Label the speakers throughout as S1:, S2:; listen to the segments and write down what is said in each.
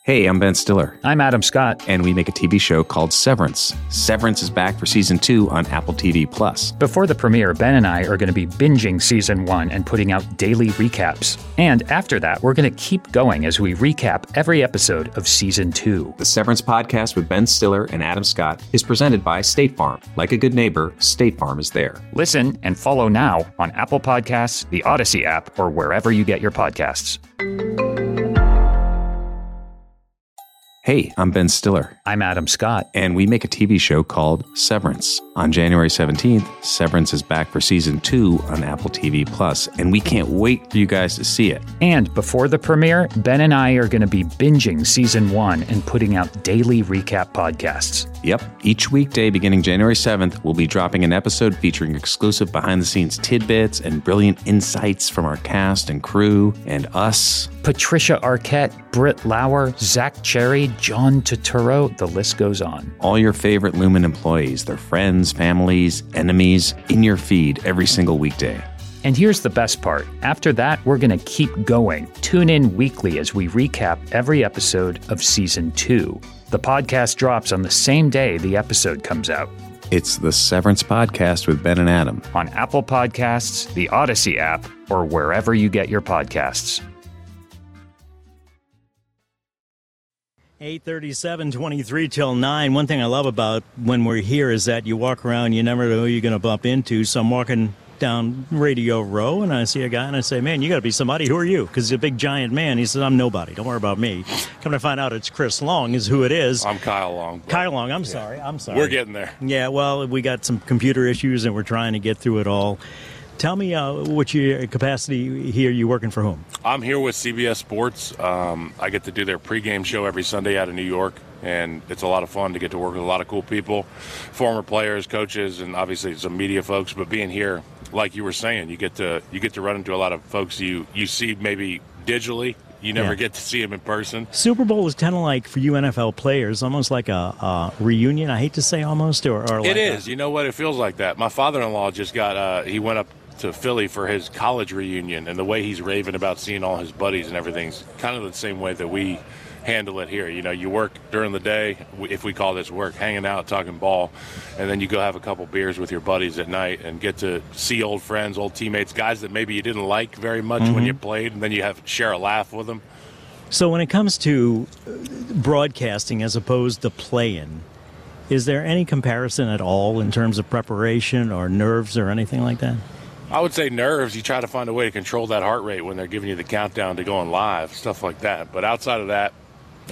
S1: Hey, I'm Ben Stiller.
S2: I'm Adam Scott.
S1: And we make a TV show called Severance. Severance is back for Season 2 on Apple TV+.
S2: Before the premiere, Ben and I are going to be binging Season 1 and putting out daily recaps. And after that, we're going to keep going as we recap every episode of Season 2.
S1: The Severance podcast with Ben Stiller and Adam Scott is presented by State Farm. Like a good neighbor, State Farm is there.
S2: Listen and follow now on Apple Podcasts, the Odyssey app, or wherever you get your podcasts.
S1: Hey, I'm Ben Stiller.
S2: I'm Adam Scott.
S1: And we make a TV show called Severance. On January 17th, Severance is back for Season 2 on Apple TV+, and we can't wait for you guys to see it.
S2: And before the premiere, Ben and I are going to be binging Season 1 and putting out daily recap podcasts.
S1: Yep. Each weekday beginning January 7th, we'll be dropping an episode featuring exclusive behind-the-scenes tidbits and brilliant insights from our cast and crew and us.
S2: Patricia Arquette, Britt Lauer, Zach Cherry, John Turturro, the list goes on.
S1: All your favorite Lumen employees, their friends, families, enemies, in your feed every single weekday.
S2: And here's the best part. After that, we're going to keep going. Tune in weekly as we recap every episode of Season 2. The podcast drops on the same day the episode comes out.
S1: It's the Severance Podcast with Ben and Adam.
S2: On Apple Podcasts, the Odyssey app, or wherever you get your podcasts.
S3: 8:37, 23 till 9. One thing I love about when we're here is that you walk around, you never know who you're going to bump into. So I'm walking down Radio Row, and I see a guy, and I say, man, you got to be somebody. Who are you? Because he's a big, giant man. He says, I'm nobody. Don't worry about me. Come to find out it's Chris Long is who it is.
S4: I'm Kyle Long.
S3: Kyle Long, I'm sorry.
S4: We're getting there.
S3: Yeah, well, we got some computer issues, and we're trying to get through it all. Tell me what your capacity here. You working for whom?
S4: I'm here with CBS Sports. I get to do their pregame show every Sunday out of New York, and it's a lot of fun to get to work with a lot of cool people, former players, coaches, and obviously some media folks. But being here, like you were saying, you get to run into a lot of folks you see maybe digitally. You never get to see them in person.
S3: Super Bowl is kind of like, for you NFL players, almost like a reunion. I hate to say almost, or like
S4: it is. You know what? It feels like that. My father-in-law just got. He went up to Philly for his college reunion, and the way he's raving about seeing all his buddies and everything's kind of the same way that we handle it here. You know, you work during the day, if we call this work, hanging out, talking ball, and then you go have a couple beers with your buddies at night and get to see old friends, old teammates, guys that maybe you didn't like very much when you played, and then you share a laugh with them.
S3: So when it comes to broadcasting as opposed to playing, is there any comparison at all in terms of preparation or nerves or anything like that?
S4: I would say nerves. You try to find a way to control that heart rate when they're giving you the countdown to going live, stuff like that. But outside of that,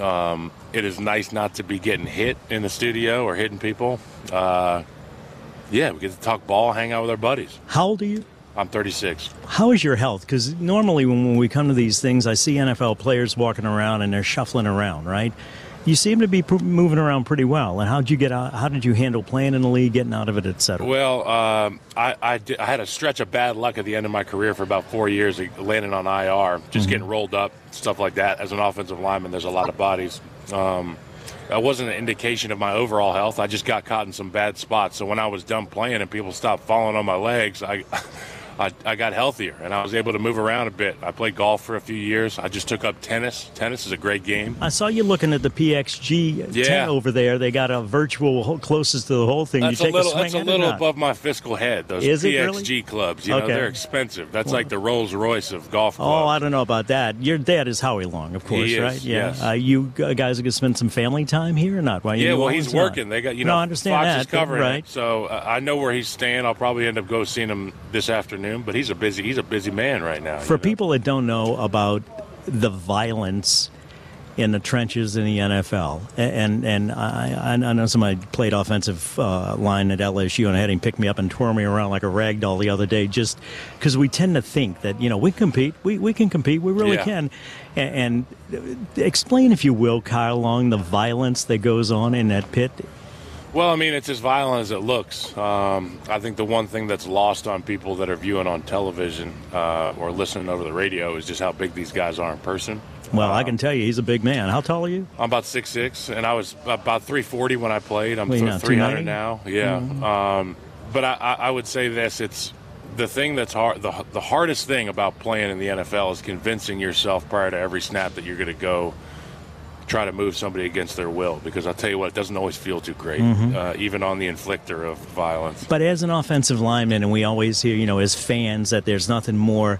S4: it is nice not to be getting hit in the studio or hitting people. We get to talk ball, hang out with our buddies.
S3: How old are you?
S4: I'm 36.
S3: How is your health? Because normally when we come to these things, I see NFL players walking around and they're shuffling around, right? You seem to be moving around pretty well. And how did you get out? How did you handle playing in the league, getting out of it, et cetera?
S4: Well, I had a stretch of bad luck at the end of my career for about 4 years, landing on IR, just getting rolled up, stuff like that. As an offensive lineman, there's a lot of bodies. That wasn't an indication of my overall health. I just got caught in some bad spots. So when I was done playing and people stopped falling on my legs, I got healthier, and I was able to move around a bit. I played golf for a few years. I just took up tennis. Tennis is a great game.
S3: I saw you looking at the PXG 10 over there. They got a virtual closest to the whole thing.
S4: That's
S3: you take
S4: that's a little above my fiscal head, those
S3: is
S4: PXG
S3: really?
S4: clubs. You know, they're expensive. That's like the Rolls Royce of golf clubs.
S3: Oh, I don't know about that. Your dad is Howie Long, of course,
S4: he is,
S3: right? Yeah.
S4: Yes.
S3: You guys are going to spend some family time here or not? Why
S4: he's working. They got,
S3: no, I understand
S4: Fox
S3: that,
S4: is covering
S3: right.
S4: it. So I know where he's staying. I'll probably end up seeing him this afternoon, but he's a busy man right now.
S3: For people that don't know about the violence in the trenches in the NFL, and I know somebody played offensive line at LSU and had him pick me up and twirl me around like a rag doll the other day, just because we tend to think that, you know, we compete, we can compete, we really can. And explain, if you will, Kyle Long, the violence that goes on in that pit.
S4: Well, I mean, it's as violent as it looks. I think the one thing that's lost on people that are viewing on television or listening over the radio is just how big these guys are in person.
S3: Well, I can tell you, he's a big man. How tall are you?
S4: I'm about 6'6", and I was about 340 when I played. I'm 300 now. Yeah.
S3: Mm-hmm.
S4: But I would say this, it's the thing that's hard. The hardest thing about playing in the NFL is convincing yourself prior to every snap that you're going to go try to move somebody against their will, because I'll tell you what, it doesn't always feel too great, even on the inflictor of violence.
S3: But as an offensive lineman, and we always hear, as fans, that there's nothing more,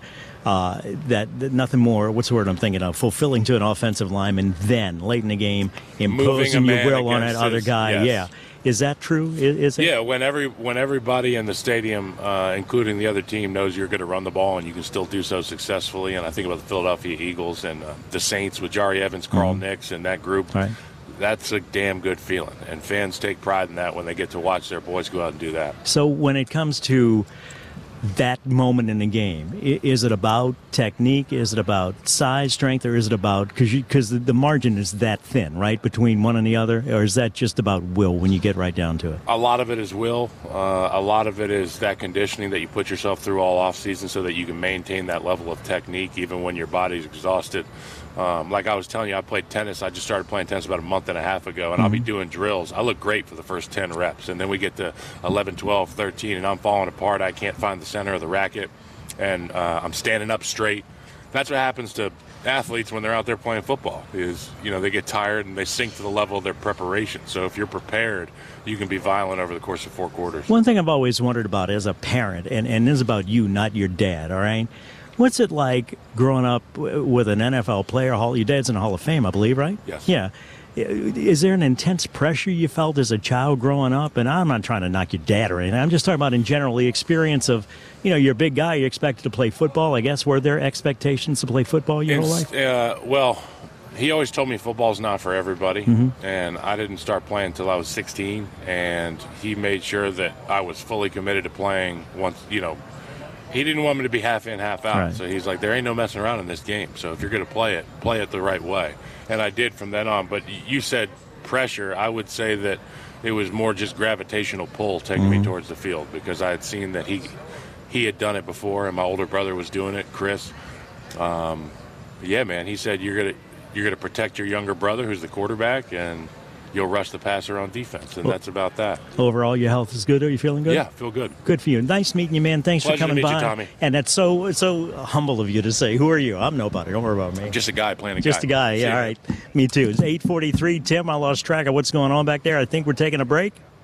S3: nothing more, what's the word I'm thinking of, fulfilling to an offensive lineman than late in the game imposing your will on that other guy.
S4: Yes.
S3: Yeah. Is that true? Is it?
S4: Yeah, when everybody in the stadium, including the other team, knows you're going to run the ball and you can still do so successfully. And I think about the Philadelphia Eagles and the Saints with Jari Evans, Carl Nix, and that group.
S3: Right.
S4: That's a damn good feeling. And fans take pride in that when they get to watch their boys go out and do that.
S3: So when it comes to that moment in the game, is it about technique? Is it about size, strength, or is it about, because the margin is that thin, right, between one and the other, or is that just about will when you get right down to it?
S4: A lot of it is will. A lot of it is that conditioning that you put yourself through all off season so that you can maintain that level of technique even when your body's exhausted. Like I was telling you, I played tennis. I just started playing tennis about a month and a half ago, and I'll be doing drills. I look great for the first 10 reps, and then we get to 11, 12, 13, and I'm falling apart. I can't find the center of the racket, and I'm standing up straight. That's what happens to athletes when they're out there playing football, is, they get tired and they sink to the level of their preparation. So if you're prepared, you can be violent over the course of 4 quarters.
S3: One thing I've always wondered about as a parent, and this is about you, not your dad, all right? What's it like growing up with an NFL player? Your dad's in the Hall of Fame, I believe, right?
S4: Yes.
S3: Yeah. Is there an intense pressure you felt as a child growing up? And I'm not trying to knock your dad or anything. I'm just talking about in general the experience of, you're a big guy, you're expected to play football. I guess, were there expectations to play football your whole life?
S4: Well, he always told me football's not for everybody. And I didn't start playing until I was 16. And he made sure that I was fully committed to playing once, He didn't want me to be half in, half out.
S3: Right.
S4: So he's like, there ain't no messing around in this game. So if you're going to play it the right way. And I did from then on. But you said pressure. I would say that it was more just gravitational pull taking me towards the field, because I had seen that he had done it before, and my older brother was doing it, Chris. Yeah, man, he said you're gonna protect your younger brother, who's the quarterback, and you'll rush the passer on defense, and that's about that.
S3: Overall, your health is good? Are you feeling good?
S4: Yeah, feel good.
S3: Good for you. Nice meeting you, man. Thanks
S4: Pleasure
S3: for coming
S4: to meet
S3: by.
S4: you, Tommy.
S3: And that's so humble of you to say. Who are you? I'm nobody. Don't worry about me.
S4: Just a guy playing a guy.
S3: Just a guy. Yeah, all right. Me too. It's 8:43. Tim, I lost track of what's going on back there. I think we're taking a break.